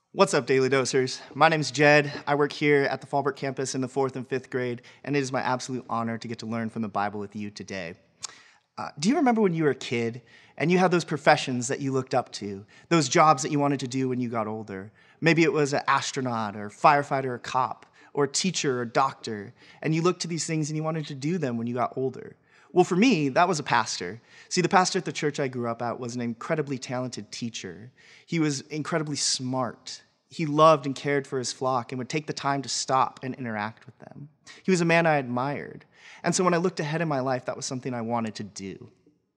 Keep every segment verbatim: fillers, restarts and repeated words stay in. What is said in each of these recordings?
What's up, Daily Dosers? My name's Jed. I work here at the Fallbrook campus in the fourth and fifth grade, and it is my absolute honor to get to learn from the Bible with you today. Uh, do you remember when you were a kid and you had those professions that you looked up to, those jobs that you wanted to do when you got older? Maybe it was an astronaut or firefighter or cop or teacher or doctor, and you looked to these things and you wanted to do them when you got older. Well, for me, that was a pastor. See, the pastor at the church I grew up at was an incredibly talented teacher. He was incredibly smart. He loved and cared for his flock and would take the time to stop and interact with them. He was a man I admired. And so when I looked ahead in my life, that was something I wanted to do.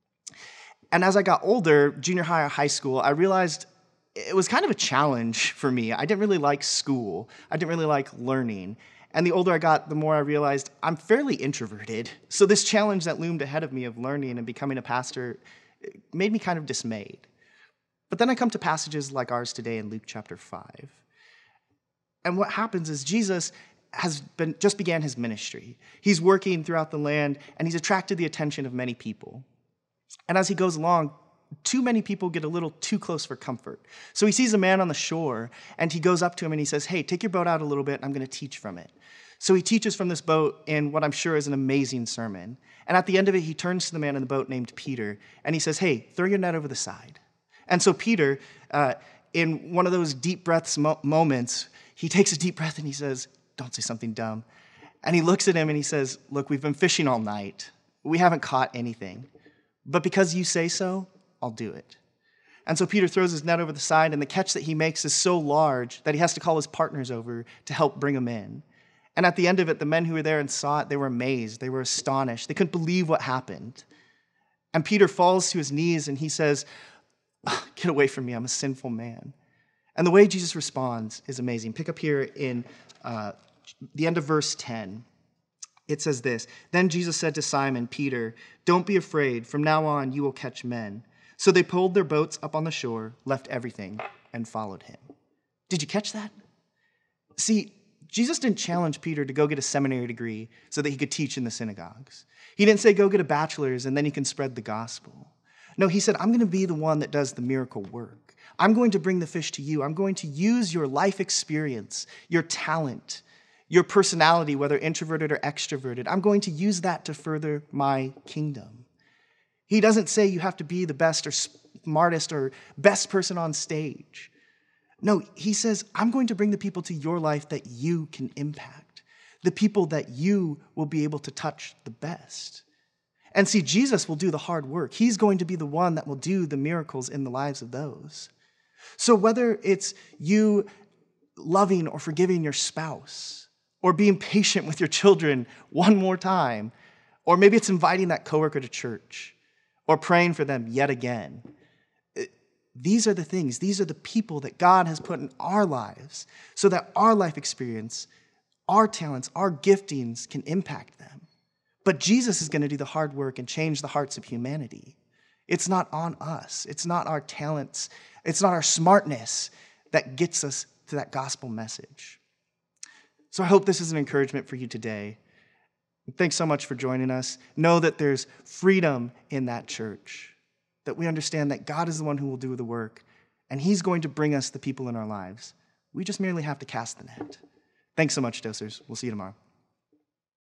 And as I got older, junior high or high school, I realized it was kind of a challenge for me. I didn't really like school. I didn't really like learning. And the older I got, the more I realized I'm fairly introverted. So this challenge that loomed ahead of me of learning and becoming a pastor made me kind of dismayed. But then I come to passages like ours today in Luke chapter five. And what happens is Jesus has been just began his ministry. He's working throughout the land, and he's attracted the attention of many people. And as he goes along, too many people get a little too close for comfort. So he sees a man on the shore, and he goes up to him and he says, "Hey, take your boat out a little bit, and I'm going to teach from it." So he teaches from this boat in what I'm sure is an amazing sermon. And at the end of it, he turns to the man in the boat named Peter, and he says, "Hey, throw your net over the side." And so Peter, uh, in one of those deep breaths mo- moments, he takes a deep breath and he says, "Don't say something dumb." And he looks at him and he says, "Look, we've been fishing all night. We haven't caught anything. But because you say so, I'll do it." And so Peter throws his net over the side, and the catch that he makes is so large that he has to call his partners over to help bring him in. And at the end of it, the men who were there and saw it, they were amazed. They were astonished. They couldn't believe what happened. And Peter falls to his knees and he says, "Get away from me. I'm a sinful man." And the way Jesus responds is amazing. Pick up here in uh, the end of verse ten. It says this, "Then Jesus said to Simon Peter, 'Don't be afraid. From now on, you will catch men.' So they pulled their boats up on the shore, left everything, and followed him." Did you catch that? See, Jesus didn't challenge Peter to go get a seminary degree so that he could teach in the synagogues. He didn't say, "Go get a bachelor's and then you can spread the gospel." No, he said, "I'm going to be the one that does the miracle work. I'm going to bring the fish to you. I'm going to use your life experience, your talent, your personality, whether introverted or extroverted. I'm going to use that to further my kingdom." He doesn't say you have to be the best or smartest or best person on stage. No, he says, "I'm going to bring the people to your life that you can impact, the people that you will be able to touch the best." And see, Jesus will do the hard work. He's going to be the one that will do the miracles in the lives of those. So whether it's you loving or forgiving your spouse, or being patient with your children one more time, or maybe it's inviting that coworker to church, or praying for them yet again, these are the things, these are the people that God has put in our lives so that our life experience, our talents, our giftings can impact them. But Jesus is going to do the hard work and change the hearts of humanity. It's not on us. It's not our talents. It's not our smartness that gets us to that gospel message. So I hope this is an encouragement for you today. Thanks so much for joining us. Know that there's freedom in that church, that we understand that God is the one who will do the work, and he's going to bring us the people in our lives. We just merely have to cast the net. Thanks so much, Dosers. We'll see you tomorrow.